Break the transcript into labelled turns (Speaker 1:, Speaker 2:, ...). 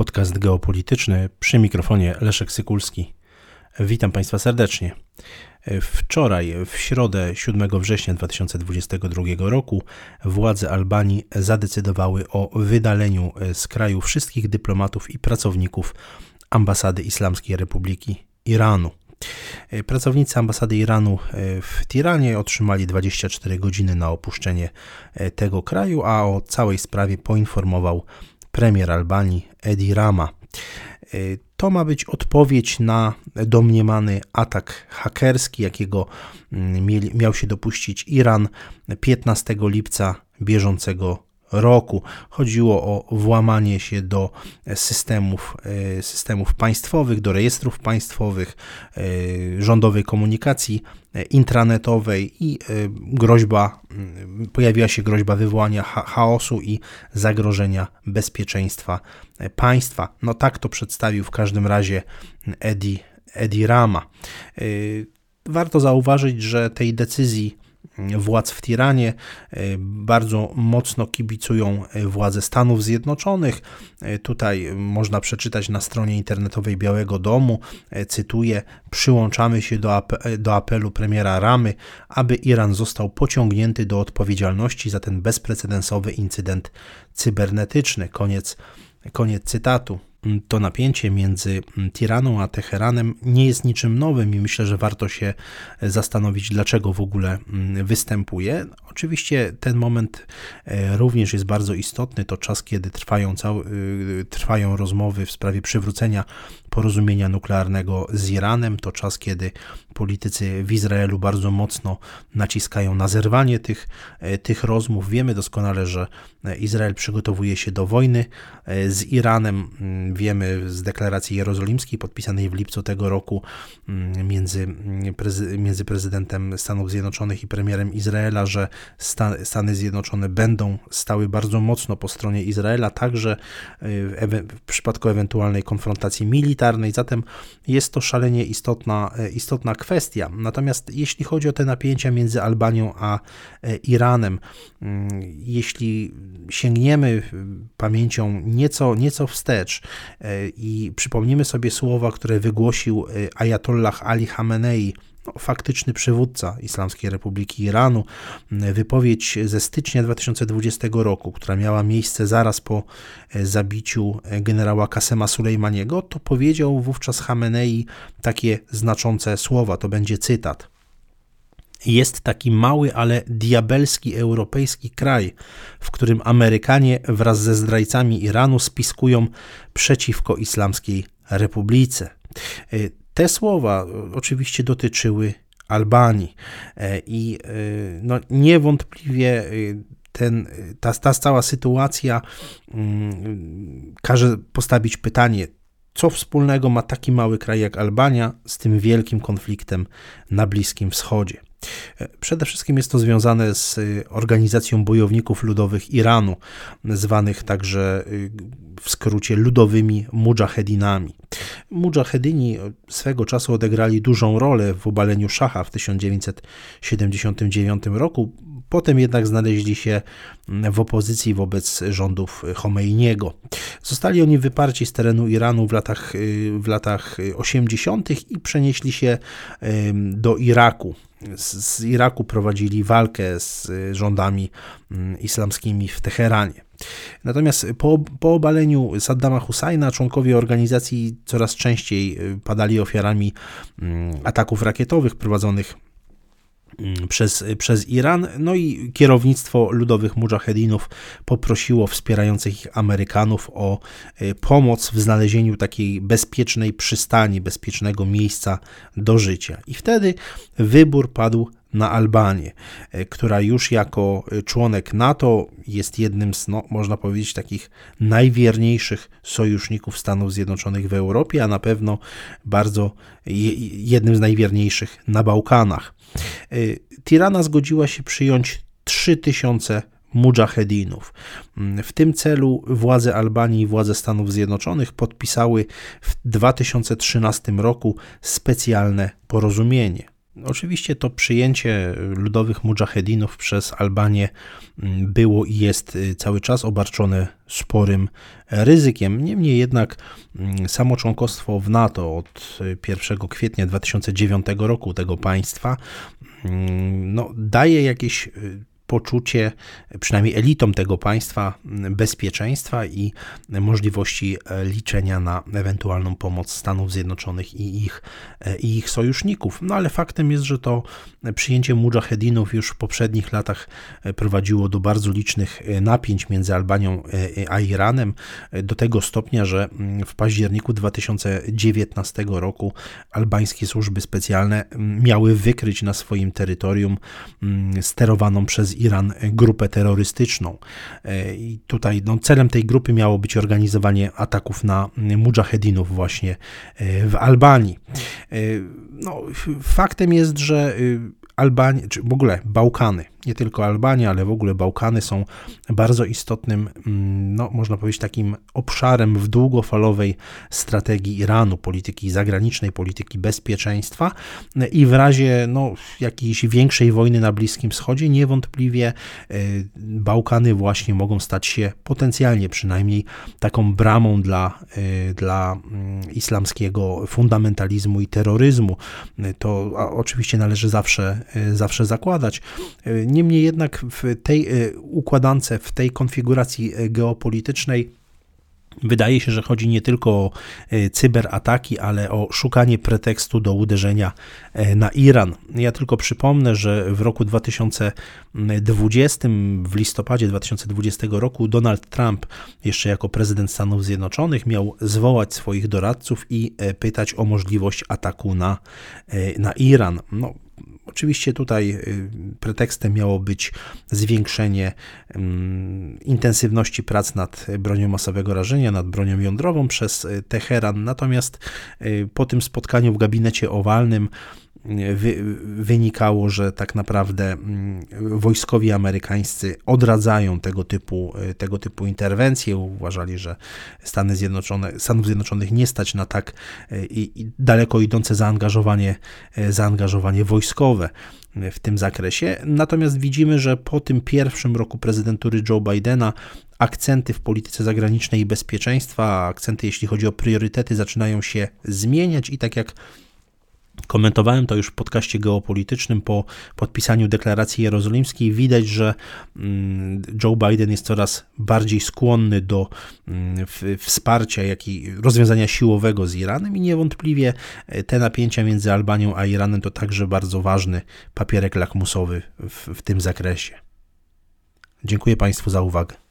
Speaker 1: Podcast geopolityczny, przy mikrofonie Leszek Sykulski. Witam Państwa serdecznie. Wczoraj, w środę 7 września 2022 roku, władze Albanii zadecydowały o wydaleniu z kraju wszystkich dyplomatów i pracowników ambasady Islamskiej Republiki Iranu. Pracownicy ambasady Iranu w Tiranie otrzymali 24 godziny na opuszczenie tego kraju, a o całej sprawie poinformował premier Albanii Edi Rama. To ma być odpowiedź na domniemany atak hakerski, jakiego miał się dopuścić Iran 15 lipca bieżącego roku. Chodziło o włamanie się do systemów państwowych, do rejestrów państwowych, rządowej komunikacji intranetowej i pojawiła się groźba wywołania chaosu i zagrożenia bezpieczeństwa państwa. No tak to przedstawił w każdym razie Edi Rama. Warto zauważyć, że tej decyzji władz w Tiranie bardzo mocno kibicują władze Stanów Zjednoczonych. Tutaj można przeczytać na stronie internetowej Białego Domu, cytuję: przyłączamy się do apelu premiera Ramy, aby Iran został pociągnięty do odpowiedzialności za ten bezprecedensowy incydent cybernetyczny. Koniec cytatu. To napięcie między Tiraną a Teheranem nie jest niczym nowym i myślę, że warto się zastanowić, dlaczego w ogóle występuje. Oczywiście ten moment również jest bardzo istotny. To czas, kiedy trwają rozmowy w sprawie przywrócenia porozumienia nuklearnego z Iranem. To czas, kiedy politycy w Izraelu bardzo mocno naciskają na zerwanie tych rozmów. Wiemy doskonale, że Izrael przygotowuje się do wojny z Iranem. Wiemy z deklaracji jerozolimskiej podpisanej w lipcu tego roku między prezydentem Stanów Zjednoczonych i premierem Izraela, że Stany Zjednoczone będą stały bardzo mocno po stronie Izraela, także w przypadku ewentualnej konfrontacji militarnej. Zatem jest to szalenie istotna kwestia. Natomiast jeśli chodzi o te napięcia między Albanią a Iranem, jeśli sięgniemy pamięcią nieco wstecz i przypomnimy sobie słowa, które wygłosił ajatollah Ali Khamenei, faktyczny przywódca Islamskiej Republiki Iranu, wypowiedź ze stycznia 2020 roku, która miała miejsce zaraz po zabiciu generała Kasema Sulejmaniego, to powiedział wówczas Khamenei takie znaczące słowa, to będzie cytat: jest taki mały, ale diabelski europejski kraj, w którym Amerykanie wraz ze zdrajcami Iranu spiskują przeciwko Islamskiej Republice. Te słowa oczywiście dotyczyły Albanii i niewątpliwie ta cała sytuacja każe postawić pytanie, co wspólnego ma taki mały kraj jak Albania z tym wielkim konfliktem na Bliskim Wschodzie. Przede wszystkim jest to związane z organizacją bojowników ludowych Iranu, zwanych także w skrócie ludowymi mudżahedinami. Mudżahedyni swego czasu odegrali dużą rolę w obaleniu szacha w 1979 roku, potem jednak znaleźli się w opozycji wobec rządów Chomeiniego. Zostali oni wyparci z terenu Iranu w latach 80. i przenieśli się do Iraku. Z Iraku prowadzili walkę z rządami islamskimi w Teheranie. Natomiast po obaleniu Saddama Husajna członkowie organizacji coraz częściej padali ofiarami ataków rakietowych prowadzonych przez Iran, no i kierownictwo ludowych mudżahedinów poprosiło wspierających ich Amerykanów o pomoc w znalezieniu takiej bezpiecznej przystani, bezpiecznego miejsca do życia. I wtedy wybór padł na Albanię, która już jako członek NATO jest jednym z, można powiedzieć, takich najwierniejszych sojuszników Stanów Zjednoczonych w Europie, a na pewno jednym z najwierniejszych na Bałkanach. Tirana zgodziła się przyjąć 3000 mudżahedinów. W tym celu władze Albanii i władze Stanów Zjednoczonych podpisały w 2013 roku specjalne porozumienie. Oczywiście to przyjęcie ludowych mudżahedinów przez Albanię było i jest cały czas obarczone sporym ryzykiem. Niemniej jednak samo członkostwo w NATO od 1 kwietnia 2009 roku tego państwa daje jakieś poczucie, przynajmniej elitom tego państwa, bezpieczeństwa i możliwości liczenia na ewentualną pomoc Stanów Zjednoczonych i ich sojuszników. No ale faktem jest, że to przyjęcie mudżahedinów już w poprzednich latach prowadziło do bardzo licznych napięć między Albanią a Iranem, do tego stopnia, że w październiku 2019 roku albańskie służby specjalne miały wykryć na swoim terytorium sterowaną przez Iran grupę terrorystyczną. I tutaj celem tej grupy miało być organizowanie ataków na mudżahedinów właśnie w Albanii. Faktem jest, że Albania, czy w ogóle Bałkany, nie tylko Albania, ale w ogóle Bałkany są bardzo istotnym, można powiedzieć, takim obszarem w długofalowej strategii Iranu, polityki zagranicznej, polityki bezpieczeństwa i w razie jakiejś większej wojny na Bliskim Wschodzie niewątpliwie Bałkany właśnie mogą stać się potencjalnie przynajmniej taką bramą dla islamskiego fundamentalizmu i terroryzmu. To oczywiście należy zawsze zakładać. Niemniej jednak w tej układance, w tej konfiguracji geopolitycznej wydaje się, że chodzi nie tylko o cyberataki, ale o szukanie pretekstu do uderzenia na Iran. Ja tylko przypomnę, że w roku 2020, w listopadzie 2020 roku Donald Trump, jeszcze jako prezydent Stanów Zjednoczonych, miał zwołać swoich doradców i pytać o możliwość ataku na Iran. Oczywiście tutaj pretekstem miało być zwiększenie intensywności prac nad bronią masowego rażenia, nad bronią jądrową przez Teheran. Natomiast po tym spotkaniu w gabinecie owalnym wynikało, że tak naprawdę wojskowi amerykańscy odradzają tego typu interwencje. Uważali, że Stanów Zjednoczonych nie stać na tak daleko idące zaangażowanie wojskowe w tym zakresie. Natomiast widzimy, że po tym pierwszym roku prezydentury Joe Bidena akcenty w polityce zagranicznej i bezpieczeństwa, akcenty jeśli chodzi o priorytety zaczynają się zmieniać i tak jak komentowałem to już w podcaście geopolitycznym po podpisaniu deklaracji jerozolimskiej, widać, że Joe Biden jest coraz bardziej skłonny do wsparcia, jak i rozwiązania siłowego z Iranem i niewątpliwie te napięcia między Albanią a Iranem to także bardzo ważny papierek lakmusowy w tym zakresie. Dziękuję Państwu za uwagę.